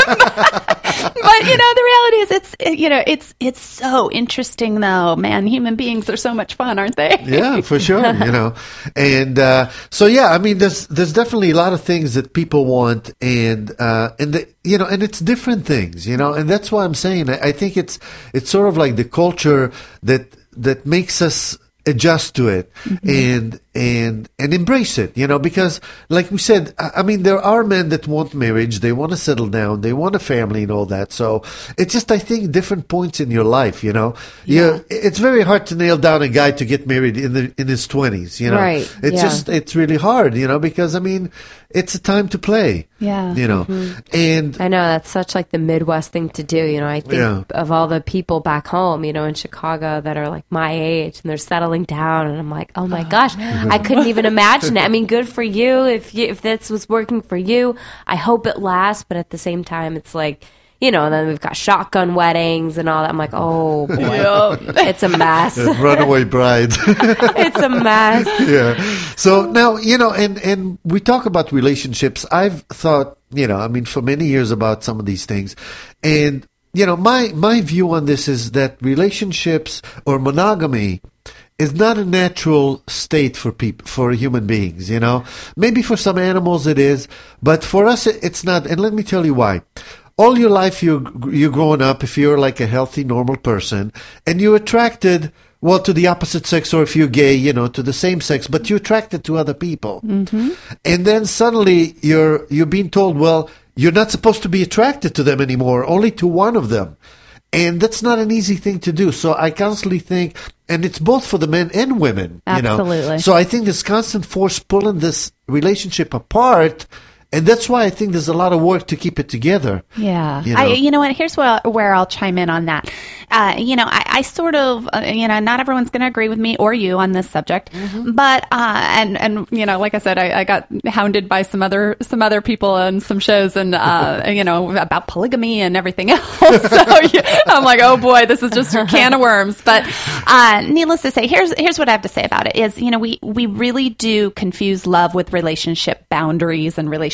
but you know, the reality is, it's you know, it's it's so interesting though, man. Human beings are so much fun, aren't they? Yeah, for sure. You know, and uh, so yeah, I mean, there's there's definitely a lot of things that people want, and uh, and the, you know, and it's different things, you know, and that's why I'm saying I, I think it's it's sort of like the culture that that makes us adjust to it mm-hmm. and and and embrace it, you know, because like we said, I, I mean, there are men that want marriage, they want to settle down, they want a family and all that. So it's just, I think, different points in your life, you know. Yeah, you, it's very hard to nail down a guy to get married in the in his twenties, you know. Right. It's yeah. just it's really hard, you know, because I mean, it's a time to play. Yeah. You know, mm-hmm. and I know that's such like the Midwest thing to do. You know, I think Yeah. of all the people back home, you know, in Chicago that are like my age and they're settling down, and I'm like, oh my gosh, I couldn't even imagine it. I mean, good for you if you, if this was working for you. I hope it lasts, but at the same time, it's like, you know, and then we've got shotgun weddings and all that. I'm like, oh boy, it's a mess. runaway brides. It's a mess. Yeah. So now, you know, and, and we talk about relationships. I've thought, you know, I mean, for many years about some of these things. And, you know, my, my view on this is that relationships or monogamy is not a natural state for people, for human beings, you know. Maybe for some animals it is, but for us it's not. And let me tell you why. All your life you're, you're growing up, if you're like a healthy, normal person, and you're attracted, well, to the opposite sex, or if you're gay, you know, to the same sex, but you're attracted to other people. Mm-hmm. And then suddenly you're, you're being told, well, you're not supposed to be attracted to them anymore, only to one of them. And that's not an easy thing to do. So I constantly think, and it's both for the men and women, you know. Absolutely. So I think this constant force pulling this relationship apart, and that's why I think there's a lot of work to keep it together. Yeah. You know? I, you know what? Here's where, where I'll chime in on that. Uh, you know, I, I sort of, uh, you know, not everyone's going to agree with me or you on this subject, mm-hmm. but, uh, and, and, you know, like I said, I, I got hounded by some other, some other people on some shows and, uh, you know, about polygamy and everything else. So yeah, I'm like, oh boy, this is just a can of worms. But, uh, needless to say, here's, here's what I have to say about it is, you know, we, we really do confuse love with relationship boundaries and relationship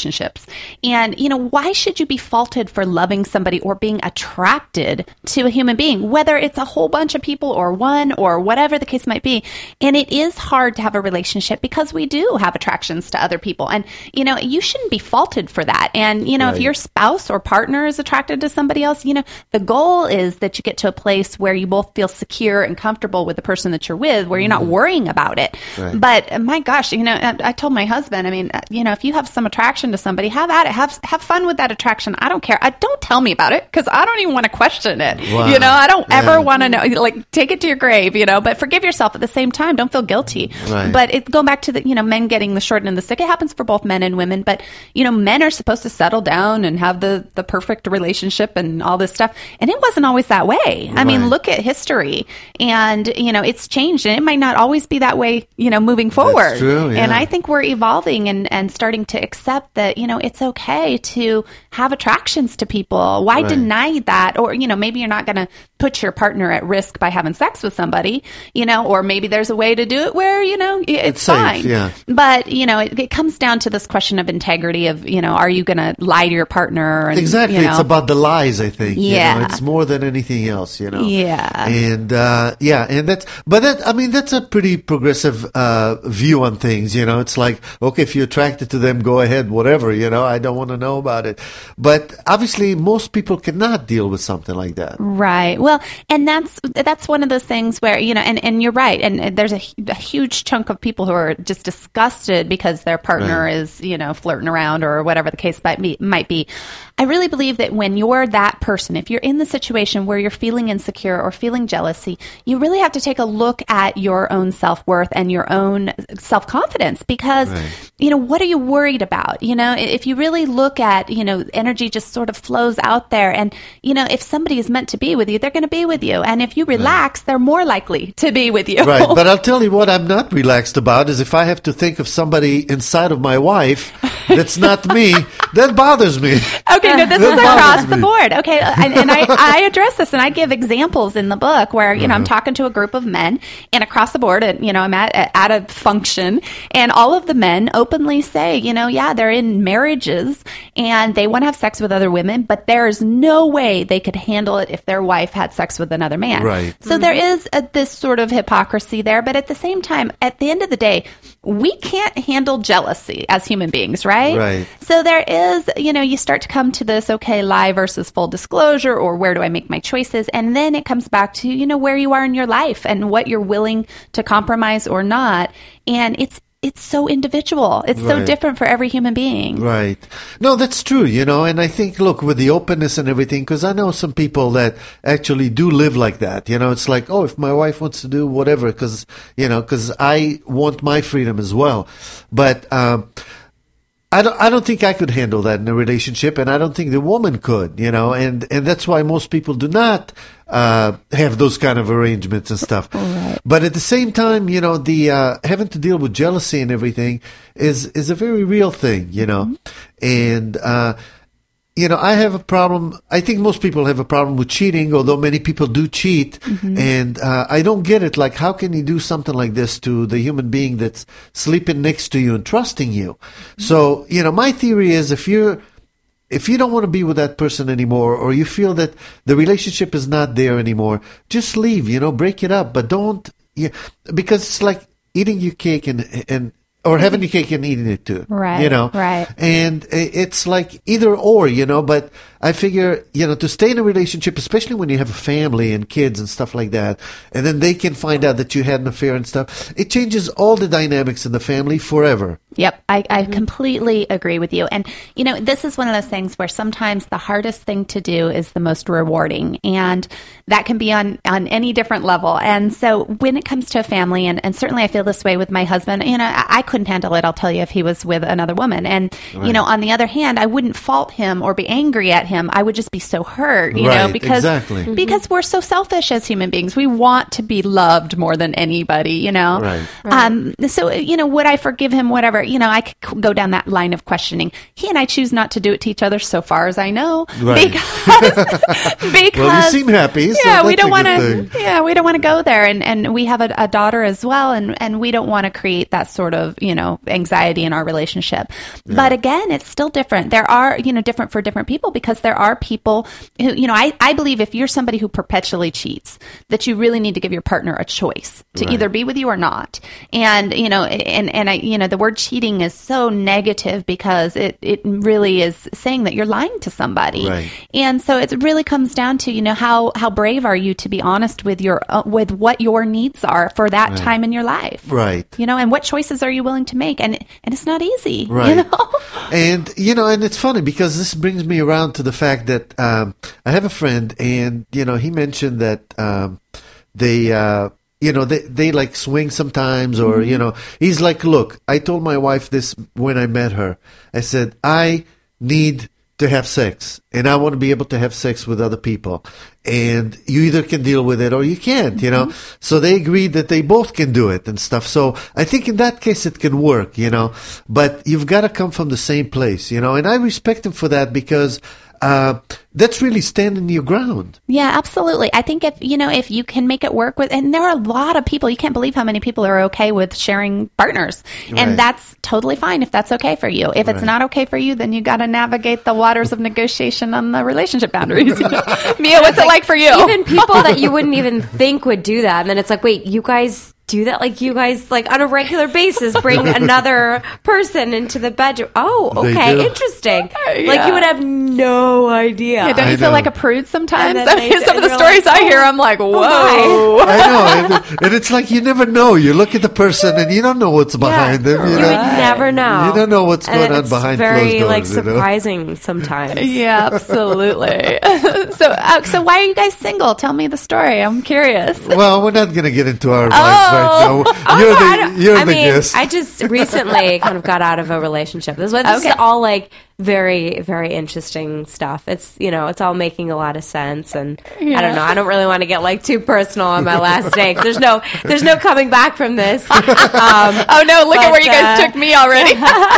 relationships. And, you know, why should you be faulted for loving somebody or being attracted to a human being, whether it's a whole bunch of people or one or whatever the case might be? And it is hard to have a relationship because we do have attractions to other people. And, you know, you shouldn't be faulted for that. And, you know, Right. if your spouse or partner is attracted to somebody else, you know, the goal is that you get to a place where you both feel secure and comfortable with the person that you're with, where you're not worrying about it. Right. But uh, my gosh, you know, I, I told my husband, I mean, uh, you know, if you have some attraction to somebody, have at it, have have fun with that attraction. I don't care. I don't tell me about it because I don't even want to question it. Wow. You know, I don't Yeah. ever want to know. Like, take it to your grave, you know. But forgive yourself at the same time. Don't feel guilty. Right. But it going back to the, you know, men getting the short end of the stick. It happens for both men and women. But you know, men are supposed to settle down and have the the perfect relationship and all this stuff. And it wasn't always that way. I mean, Right. look at history, and you know, it's changed, and it might not always be that way. You know, moving forward. true, yeah. And I think we're evolving and and starting to accept that, you know, it's okay to have attractions to people. Why Right. deny that? Or, you know, maybe you're not going to put your partner at risk by having sex with somebody, you know, or maybe there's a way to do it where, you know, it's, It's safe, fine. yeah. But, you know, it, it comes down to this question of integrity of, you know, are you going to lie to your partner? And, Exactly. You know, It's about the lies, I think. you Yeah. know. It's more than anything else, you know. Yeah. And, uh, yeah, and that's, but that, I mean, that's a pretty progressive, uh, view on things, you know. It's like, okay, if you're attracted to them, go ahead, whatever, you know, I don't want to know about it. But obviously, most people cannot deal with something like that. Right. Well, and that's that's one of those things where, you know, and, and you're right. And, and there's a, hu- a huge chunk of people who are just disgusted because their partner Right. is, you know, flirting around or whatever the case might be, might be. I really believe that when you're that person, if you're in the situation where you're feeling insecure or feeling jealousy, you really have to take a look at your own self-worth and your own self-confidence because, Right. you know, what are you worried about? You know, if you really look at, you know, energy just sort of flows out there. And, you know, if somebody is meant to be with you, they're going to be with you. And if you relax, they're more likely to be with you. Right. But I'll tell you what I'm not relaxed about is if I have to think of somebody inside of my wife that's not me, that bothers me. Okay, no, this That is across bothers the me. board. Okay, and, and I, I address this and I give examples in the book where, you know, I'm talking to a group of men and across the board, and, you know, I'm at, at a function and all of the men openly say, you know, yeah, they're in marriages and they want to have sex with other women, but there's no way they could handle it if their wife had sex with another man. Right. So there is a, this sort of hypocrisy there, but at the same time, at the end of the day, we can't handle jealousy as human beings, right? Right. So there is, you know, you start to come to this, okay, lie versus full disclosure, or where do I make my choices? And then it comes back to, you know, where you are in your life and what you're willing to compromise or not. And it's, it's so individual. It's so Right. different for every human being. Right. No, that's true, you know, and I think, look, with the openness and everything, because I know some people that actually do live like that, you know, it's like, oh, if my wife wants to do whatever, because, you know, because I want my freedom as well. But, um, I don't, I don't think I could handle that in a relationship, and I don't think the woman could, you know, and, and that's why most people do not uh, have those kind of arrangements and stuff. Right. But at the same time, you know, the uh, having to deal with jealousy and everything is is a very real thing, you know, Mm-hmm. and uh, you know, I have a problem. I think most people have a problem with cheating, although many people do cheat. Mm-hmm. And uh, I don't get it. Like, how can you do something like this to the human being that's sleeping next to you and trusting you? Mm-hmm. So, you know, my theory is if you're if you don't want to be with that person anymore, or you feel that the relationship is not there anymore, just leave. You know, break it up. But don't, yeah, because it's like eating your cake and and. Or having your cake and eating it too. Right, You know? right. And it's like either or, you know, but I figure, you know, to stay in a relationship, especially when you have a family and kids and stuff like that, and then they can find out that you had an affair and stuff, it changes all the dynamics in the family forever. Yep, I, I completely agree with you. And, you know, this is one of those things where sometimes the hardest thing to do is the most rewarding. And that can be on, on any different level. And so when it comes to a family, and, and certainly I feel this way with my husband, you know, I, I couldn't handle it, I'll tell you, if he was with another woman. And, you know, on the other hand, I wouldn't fault him or be angry at him him, I would just be so hurt, you Right, know, because exactly. Mhm. because we're so selfish as human beings. We want to be loved more than anybody, you know. Right. Um. So you know, would I forgive him? Whatever. You know, I could go down that line of questioning. He and I choose not to do it to each other, so far as I know, Right. because because Well, you seem happy. So yeah, we that's don't a want good to. thing. Yeah, we don't want to go there, and and we have a, a daughter as well, and and we don't want to create that sort of you know anxiety in our relationship. But again, it's still different. There are you know different for different people because there are people who you know I I believe if you're somebody who perpetually cheats, that you really need to give your partner a choice to Right. either be with you or not. And you know, and and I you know the word cheating is so negative because it it really is saying that you're lying to somebody. Right. And so it really comes down to, you know, how, how brave are you to be honest with your, uh, with what your needs are for that Right. time in your life. Right. You know, and what choices are you willing to make? And, and it's not easy, Right. you know? And, you know, and it's funny because this brings me around to the fact that um, I have a friend and, you know, he mentioned that um, they, uh, you know, they, they like swing sometimes or, Mm-hmm. you know, he's like, look, I told my wife this when I met her. I said, I need to have sex and I want to be able to have sex with other people. And you either can deal with it or you can't, you know? Mm-hmm. So they agreed that they both can do it and stuff. So I think in that case it can work, you know? But you've got to come from the same place, you know? And I respect him for that because uh, that's really standing your ground. Yeah, absolutely. I think if, you know, if you can make it work with, and there are a lot of people, you can't believe how many people are okay with sharing partners. Right. And that's totally fine if that's okay for you. If it's Right. not okay for you, then you got to navigate the waters of negotiation on the relationship boundaries. You know? Mia, what's it like for you? Even people that you wouldn't even think would do that. And then it's like, wait, you guys do that? Like you guys, like on a regular basis, bring another person into the bedroom. Oh, They okay. do. Interesting. Like Yeah. you would have no idea. Yeah, don't I you feel know. like a prude sometimes? And then I mean, they- some of the and you're stories like, I hear, oh, I'm like, whoa. my. I know. And, and it's like you never know. You look at the person and you don't know what's behind them. You, You know? would never know. You don't know what's And going on it's behind very, closed doors. like, you know? surprising sometimes. Yeah, absolutely. so, uh, so why are you guys single? Tell me the story. I'm curious. Well, we're not going to get into our lives Oh. right now. Oh, You're no, I the don't- you're I the mean, guest. I just recently kind of got out of a relationship. This, is- this Okay. is all like very, very interesting stuff. It's, you know, it's all making a lot of sense. And I don't know. I don't really want to get like too personal on my last date. There's no, there's no coming back from this. Um, Oh no, look at But, where you guys uh, took me already.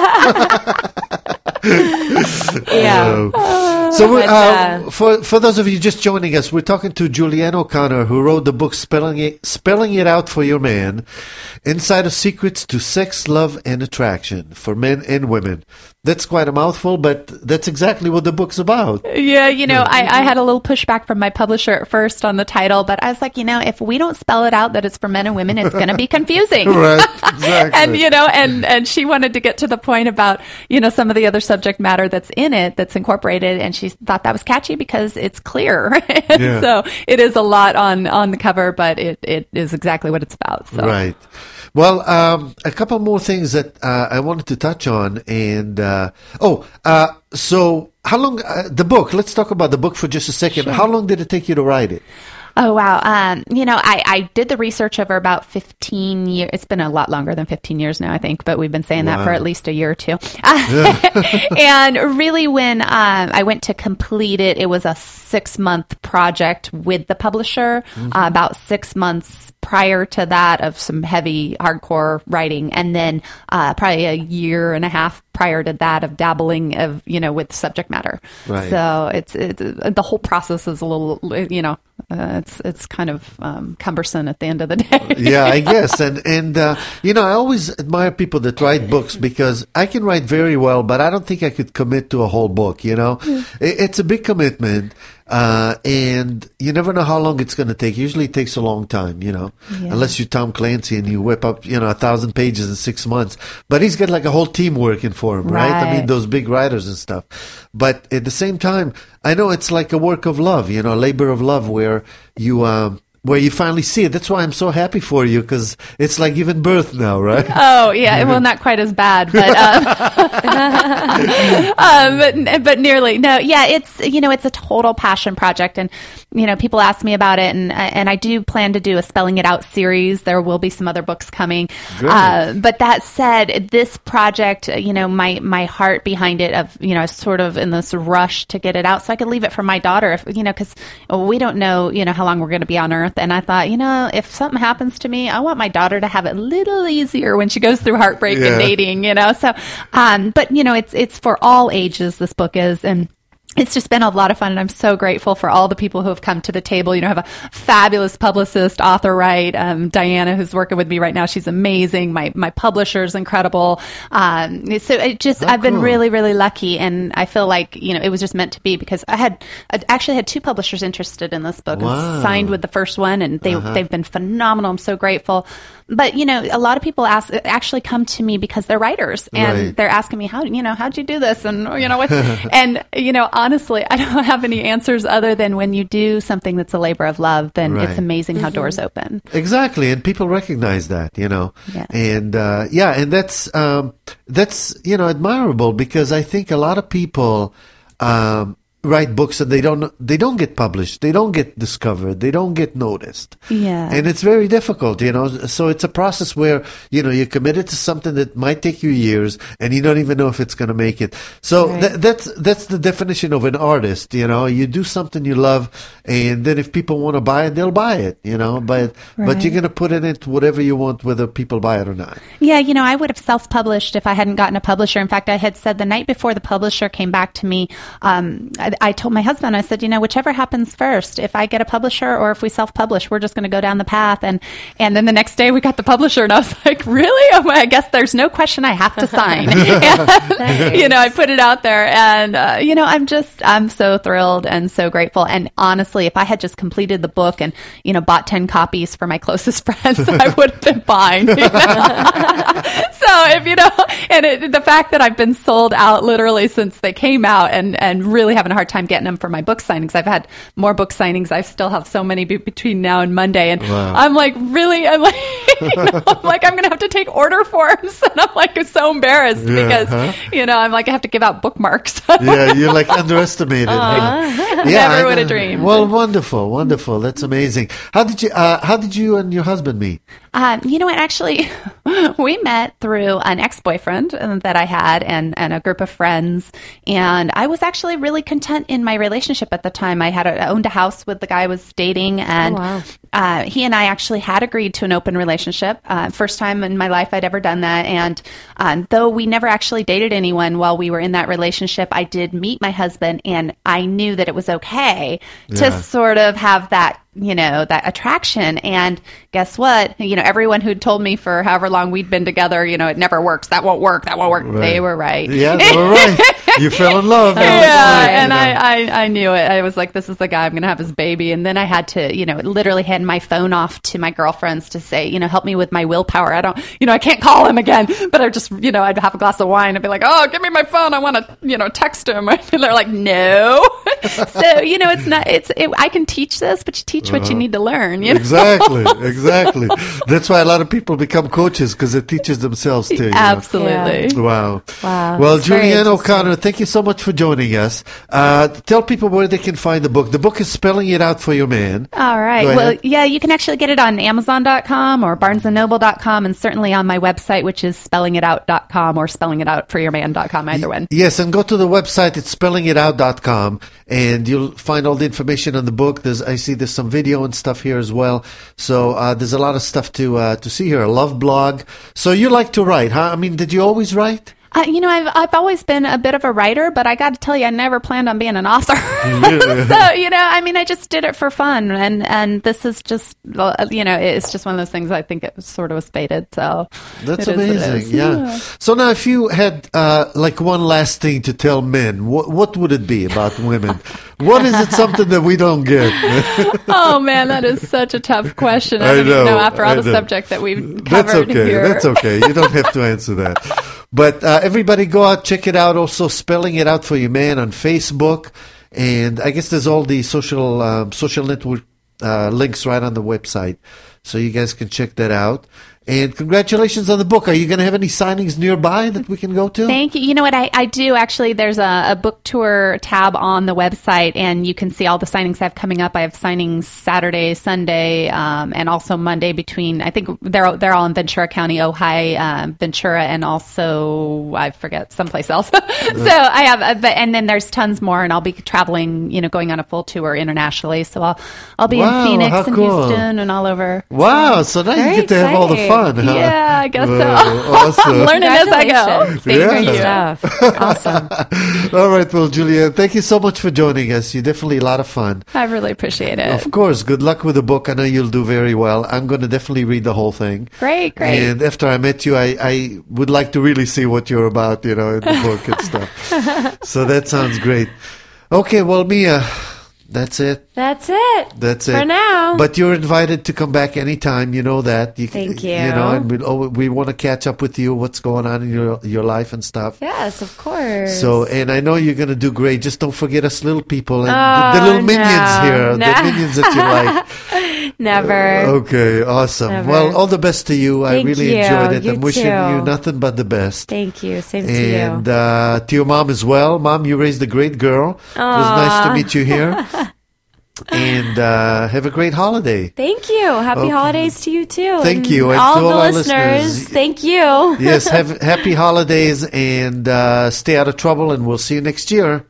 yeah. Uh, so we're, But, uh, uh, for for those of you just joining us, we're talking to Julianne O'Connor, who wrote the book "Spelling It Spelling It Out for Your Man: Insider Secrets to Sex, Love, and Attraction for Men and Women." That's quite a mouthful, but that's exactly what the book's about. Yeah, you know, I, I had a little pushback from my publisher at first on the title, but I was like, you know, if we don't spell it out that it's for men and women, it's going to be confusing. Right, exactly. And you know, and and she wanted to get to the point about you know some of the other subject matter that's in it that's incorporated, and she thought that was catchy because it's clear. And Yeah. so it is a lot on on the cover, but it it is exactly what it's about. So. Right. Well, um, a couple more things that uh, I wanted to touch on, and uh, oh, uh, so how long uh, the book? Let's talk about the book for just a second. How long did it take you to write it? Oh, wow. Um, you know, I, I did the research over about fifteen years. It's been a lot longer than fifteen years now, I think, but we've been saying that for Wow. at least a year or two. And really, when um, I went to complete it, it was a six month project with the publisher, uh, about six months prior to that of some heavy hardcore writing. And then uh, probably a year and a half prior to that of dabbling of, you know, with subject matter. Right. So it's, it's, the whole process is a little, you know, uh, it's it's kind of um, cumbersome at the end of the day. Yeah, I guess. And, and uh, you know, I always admire people that write books because I can write very well, but I don't think I could commit to a whole book, you know? It, it's a big commitment. Uh, and you never know how long it's going to take. Usually it takes a long time, you know, Yeah. unless you're Tom Clancy and you whip up, you know, a thousand pages in six months. But he's got like a whole team working for him, right? I mean, Right. those big writers and stuff. But at the same time, I know it's like a work of love, you know, a labor of love where you, um, where you finally see it. That's why I'm so happy for you, because it's like giving birth now, right? Oh, yeah. Well, not quite as bad, but, um, um, but, but nearly. No, yeah, it's, you know, it's a total passion project. And, you know, people ask me about it, and and I do plan to do a Spelling It Out series. There will be some other books coming. Uh, but that said, this project, you know, my, my heart behind it of, you know, sort of in this rush to get it out so I could leave it for my daughter, if, you know, because we don't know, you know, how long we're going to be on Earth. And I thought, you know, if something happens to me, I want my daughter to have it a little easier when she goes through heartbreak yeah. and dating, you know. So, um, but, you know, it's it's for all ages, this book is. And it's just been a lot of fun, and I'm so grateful for all the people who have come to the table. You know, I have a fabulous publicist, author, right? Um, Diana, who's working with me right now. She's amazing. My my publisher's incredible. Um, so it just, oh, I've been cool. really, really lucky, and I feel like, you know, it was just meant to be, because I had I actually had two publishers interested in this book. Wow. And signed with the first one, and they uh-huh. they've been phenomenal. I'm so grateful. But, you know, a lot of people ask, actually come to me because they're writers, and right. they're asking me, how, you know, how'd you do this? And, you know, what? and, you know, honestly, I don't have any answers other than when you do something that's a labor of love, then right. it's amazing how mm-hmm. doors open. Exactly. And people recognize that, you know, yeah. and, uh, yeah, and that's, um, that's, you know, admirable, because I think a lot of people, um, write books and they don't they don't get published, they don't get discovered, they don't get noticed. Yeah. And it's very difficult, you know. So it's a process where, you know, you're committed to something that might take you years, and you don't even know if it's going to make it. So right. th- that's that's the definition of an artist, you know. You do something you love, and then if people want to buy it, they'll buy it, you know. But right. but you're going to put it into whatever you want, whether people buy it or not. Yeah, you know, I would have self-published if I hadn't gotten a publisher. In fact, I had said the night before the publisher came back to me, um, I, I told my husband, I said, you know, whichever happens first, if I get a publisher or if we self-publish, we're just going to go down the path. And and then the next day we got the publisher, and I was like, really? Oh, I guess there's no question I have to sign. and, you know, I put it out there, and, uh, you know, I'm just, I'm so thrilled and so grateful. And honestly, if I had just completed the book and, you know, bought ten copies for my closest friends, I would have been fine. You know? So if, you know, and it, the fact that I've been sold out literally since they came out, and, and really having a hard time getting them for my book signings. I've had more book signings. I still have so many be- between now and Monday. And wow. I'm like, really? I'm like, you know, I'm like, I'm going to have to take order forms. And I'm like, so embarrassed yeah, because, huh? you know, I'm like, I have to give out bookmarks. Yeah, you're like underestimated. Huh? Yeah, never would I have dreamed. Well, wonderful, wonderful. That's amazing. How did you, uh, how did you and your husband meet? Um, you know what? Actually, we met through an ex-boyfriend that I had, and, and a group of friends. And I was actually really content in my relationship at the time. I had a, I owned a house with the guy I was dating, and oh, wow. uh, he and I actually had agreed to an open relationship. Uh, first time in my life I'd ever done that. And um, though we never actually dated anyone while we were in that relationship, I did meet my husband, and I knew that it was okay yeah. to sort of have that, you know, that attraction. And guess what? You know, everyone who'd told me for however long we'd been together, you know, it never works. That won't work. That won't work. Right. They were right. Yeah, they were right. You fell in love. Yeah, right, and you know. I, I, I knew it. I was like, this is the guy. I'm going to have his baby. And then I had to, you know, literally hand my phone off to my girlfriends to say, you know, help me with my willpower. I don't, you know, I can't call him again. But I just, you know, I'd have a glass of wine and be like, oh, give me my phone. I want to, you know, text him. And they're like, no. So, you know, it's not, it's, it, I can teach this, but you teach what Uh-huh. you need to learn. You know? Exactly, exactly. That's why a lot of people become coaches, because it teaches themselves too. You Absolutely. know? Wow. Wow. Well, That's very Julianne interesting. O'Connor, thank you so much for joining us. Uh, tell people where they can find the book. The book is Spelling It Out for Your Man. All right. Go Well, ahead. yeah, you can actually get it on amazon dot com or barnes and noble dot com, and certainly on my website, which is spelling it out dot com or spelling it out for your man dot com, either one. Yes, and go to the website. It's spelling it out dot com, and you'll find all the information on the book. There's, I see there's some video and stuff here as well. So uh, there's a lot of stuff to uh, to see here. A love blog. So you like to write, huh? I mean, did you always write? Uh, you know, I've I've always been a bit of a writer, but I got to tell you, I never planned on being an author. So, you know, I mean, I just did it for fun, and and this is just, uh, you know, it's just one of those things. I think it was sort of was fated. So That's it is what it amazing. is. Yeah. So now, if you had uh, like one last thing to tell men, what what would it be about women? What is it? Something that we don't get? Oh man, that is such a tough question. I I don't know, even know after all I the know. subject that we've That's covered okay. here. That's okay. You don't have to answer that. But uh, everybody go out, check it out. Also, Spelling It Out for Your Man on Facebook. And I guess there's all the social um, social network uh, links right on the website, so you guys can check that out. And congratulations on the book. Are you going to have any signings nearby that we can go to? Thank you. You know what? I, I do actually. There's a, a book tour tab on the website, and you can see all the signings I have coming up. I have signings Saturday, Sunday, um, and also Monday between, I think they're they're all in Ventura County, Ojai, um, Ventura, and also, I forget, someplace else. So I have, a, but, and then there's tons more, and I'll be traveling, you know, going on a full tour internationally. So I'll, I'll be Wow, in Phoenix how and cool. Houston and all over. Wow, so now Very you get to have all the exciting. fun, huh? Yeah, I guess so. Wow, awesome. Learning as I go. Congratulations. Thank Yeah. you. Stuff. Awesome. All right, well, Julia, thank you so much for joining us. You're definitely a lot of fun. I really appreciate it. Of course, good luck with the book. I know you'll do very well. I'm going to definitely read the whole thing. Great, great. And after I met you, I, I would like to really see what you're about, you know, in the book and stuff. So that sounds great. Okay, well, Mia, that's it. That's it. That's it. For now. But you're invited to come back anytime. You know that. You, Thank You you. know, and we oh, we want to catch up with you, what's going on in your your life and stuff. Yes, of course. So, and I know you're going to do great. Just don't forget us little people and Oh, the, the little no. minions here, No. the minions that you like. Never. Okay, awesome. Never. Well, all the best to you. I Thank really you. enjoyed it. You I'm wishing too. you nothing but the best. Thank you. Same to And you. uh, to your mom as well. Mom, you raised a great girl. It was nice to Aw. meet you here. And uh, have a great holiday. Thank you. Happy Okay. holidays to you too. Thank And you. And all to the all our listeners, listeners. thank you. Yes, have happy holidays and uh, stay out of trouble, and we'll see you next year.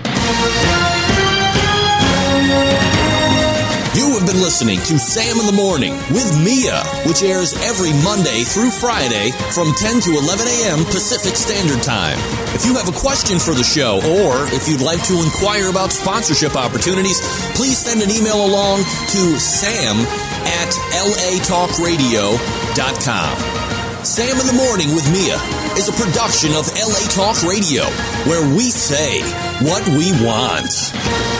You have been listening to Sam in the Morning with Mia, which airs every Monday through Friday from ten to eleven a.m. Pacific Standard Time. If you have a question for the show, or if you'd like to inquire about sponsorship opportunities, please send an email along to sam at l a talk radio dot com. Sam in the Morning with Mia is a production of L A Talk Radio, where we say what we want.